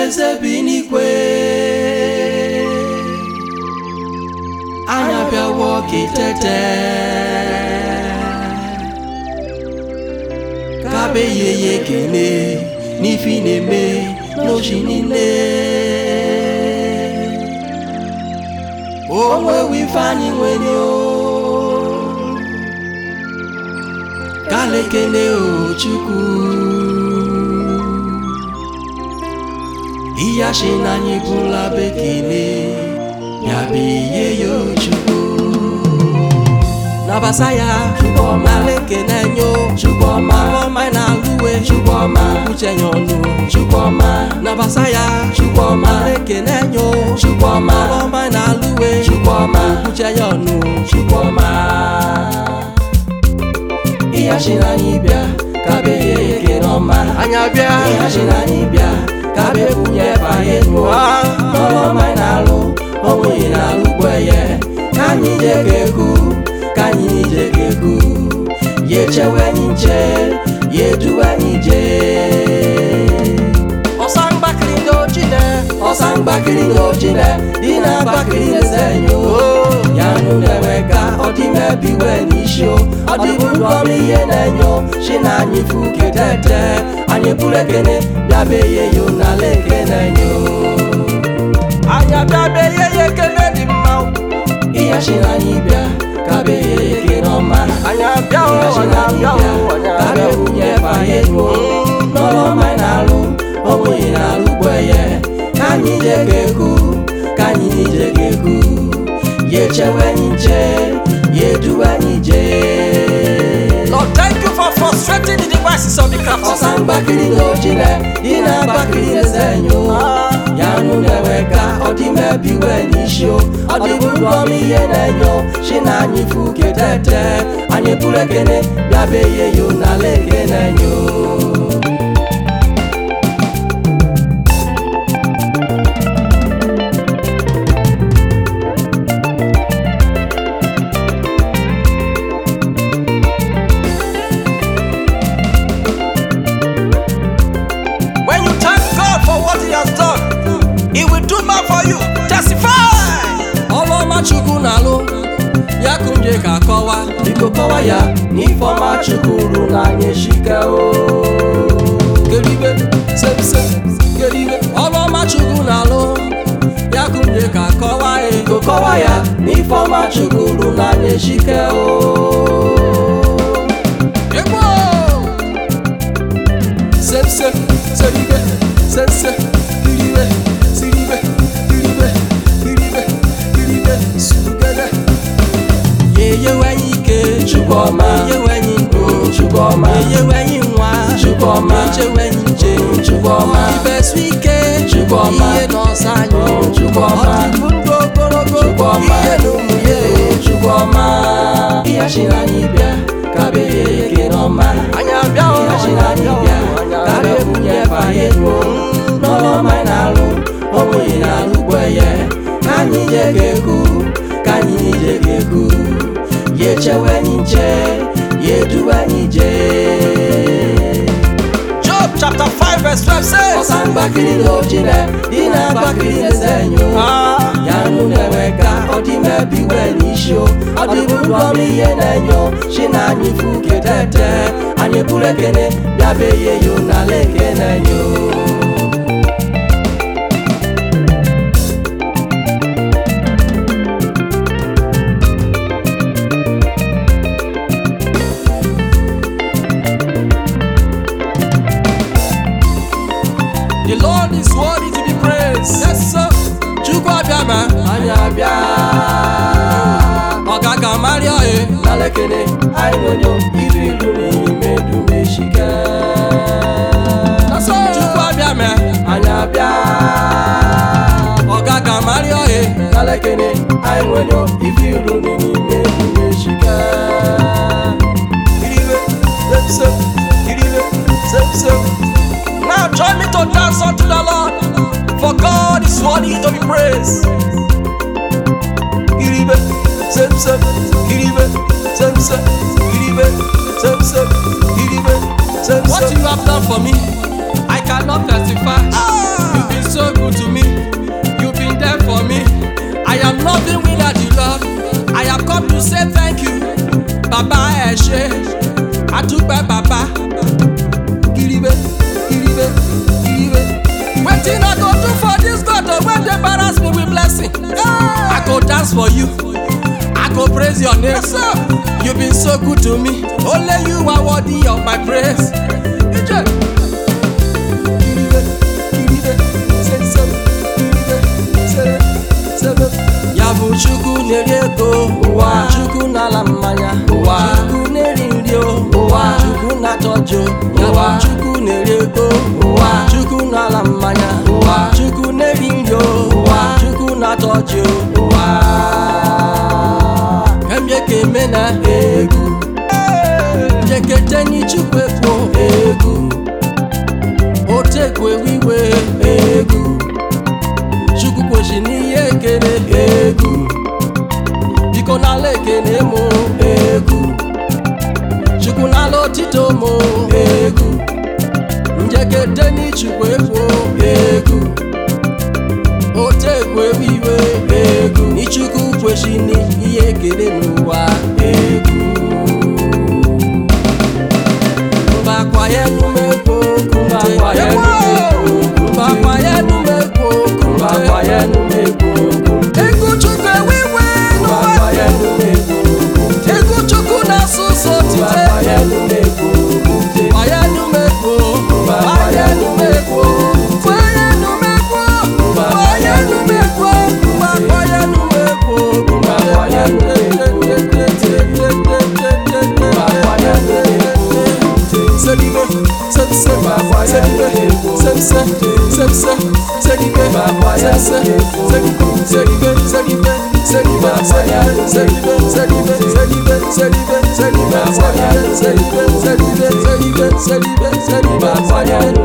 eze bi n'ikwe anya bịawo ka itete ka be yeye ekele n'ife ị na-eme n'ochi niile o nwewe ife anyị nwere ka lekele o Chukwu iya shi na anyị bụla bekele ya bụ ihe yo Chukwu nabasa ya Chukwuma lekele nyo Chukwuma ọma na alụwe Chukwuma uche ya ọnụ Chukwuma nabasa ya Chukwuma lekele nyo Chukwuma ọma na alụwe Chukwuma uche ya ọnụ Chukwuma iya shi na anyị bịa ka be ye ekele ọma anya bịa iya shi na anyị bịa ka be bunye faye nuwa n'ọrụ ọma na-alụ onwe na-alụ kweye ka anyị jegeku ka anyị jegeku ya echewe anyị nche ya eduwe anyị jee ọsangbakiri n'ojine ọsangbakiri n'ojine dị na-agbakiri n'ezenyo ya nụ na-enwe ka ọ dị mebiwe n'isi ọ dịbụrụ ọrụ ihe na-enyo shi na anyị fuketete anyị bụrụ ekene bịabe ye yo n'ala ekene nyo anya bịabe ye ya ekene dị mma ihe shi na anyị bịa ka be ye ya ekene ọma anya bịa ka be bunye faye nuo n'ọrụ ọma na-alụ onwe na-alụ gbeye ka anyị jegeku ka anyị jegeku ya echewe anyị nche ya eduwe anyị jee. Lord, thank you for frustrating the devices of the craft. Ọsangbakiri n'ojine dị na-agbakiri n'ezenyo ya nụ na-enwe ka ọ dị mebiwe n'isi ọ dịbụrụ ọrụ ihe na-enyo shi na anyị fuketete anyị bụrụ ekene bịabe ye yo n'ala ekene nyo He will do more for you. Testify. ọlụọma Chukwu na-alụ ya kunje ka kọwa biko kọwa ya n'ifeọma Chukwu rụ n'anya eshike geribe sebise geribe ọlụọma Chukwu na-alụ ya kunje ka kọwa biko kọwa ya n'ifeọma Chukwu rụ n'anya eshike egbo sebise seribe sebise geribe siribe geribe geribe geribe sugede yeye wenyi ike Chukwuma yeye wenyi ndo Chukwuma yeye wenyi nwa Chukwuma eche wenyi nche Chukwuma ibesu ike Chukwuma ihe n'ọsọ anyị Chukwuma ọdịbụ ndụ ogologo Chukwuma ihe n'ụmụ ya Chukwuma ihe shi na anyị bịa ka be ye ekele ọma anya bịa ihe shi na anyị bịa ka be bunye faye nuo n'ọrụ ọma na-alụ onwe na-alụ gbeye ka anyị jegeku ka anyị jegeku ya echewe anyị nche ya eduwe anyị jee. Job chapter 5 verse 12 says, ọsangbakiri n'ojine dị na-agbakiri n'ezenyo ya nụ na-enwe ka ọ dị mebiwe n'isi ọ dịbụrụ ọrụ ihe na-enyo shi na anyị fuketete anyị bụrụ ekene bịabe ye yo n'ala ekene nyo the Lord is worthy to be praised. yes sir Chukwu abịama anyị abịa Ọ ga-aga marịa ya n'ala ekene anyị nwonyo ife ilu n'ime dum eshike Chukwu abịa mee anyị abịa ọ ga-aga marịa ya n'ala ekene anyị nwonyo ife ilu n'ime dum eshike Giribe sepse giribe sepse. Now join me to dance unto the Lord, for God is worthy to be praised. Giribe sepse giribe sepse giribe sepse giribe sepse. what you have done for me I cannot testify you've been so Baba ẹ ṣé, adúpẹ́ baba. Kiribe, kiribe, kiribe. Wetin I go do for this God when they embarrass me with blessing? I go dance for you, I go praise your name. You been so good to me, only you are worthy of my praise. Yabu Chukwu na-eri ego ụwa, Chukwu na-ala mmanya ụwa, Chukwu na-eri nri ụwa, Chukwu na-atọjụ ụwa, Chukwu na-eri ego ụwa, Chukwu na-ala mmanya ụwa, Chukwu na-eri nri ụwa, Chukwu na-atọjụ ụwa. Kemye keme na egwu, jeketenyi Chukwu ekwo egwu, otekwe wiwe egwu, Chukwu kwoshi n'ihe ekele egwu, biko n'ala ekele mụ egwu, Chukwu n'ala otito mụ egwu, njekete n'ichukwu ekwo egwu, otekwe wiwe egwu, n'ichukwu kwoshi n'ihe ekele n'ụwa egwu. Mbakwa ya numekwo kumte mbakwa ya numekwo mbakwa ya numekwo ego Chukwu ewiwe mbakwa ya numekwo ego Chukwu na-asụsụ otite mbakwa ya numekwo mbakwa ya numekwo mbakwa ya numekwo mbakwa ya numekwo mbakwa ya numekwo mbakwa ya numekwo mbakwa ya numekwo Selibe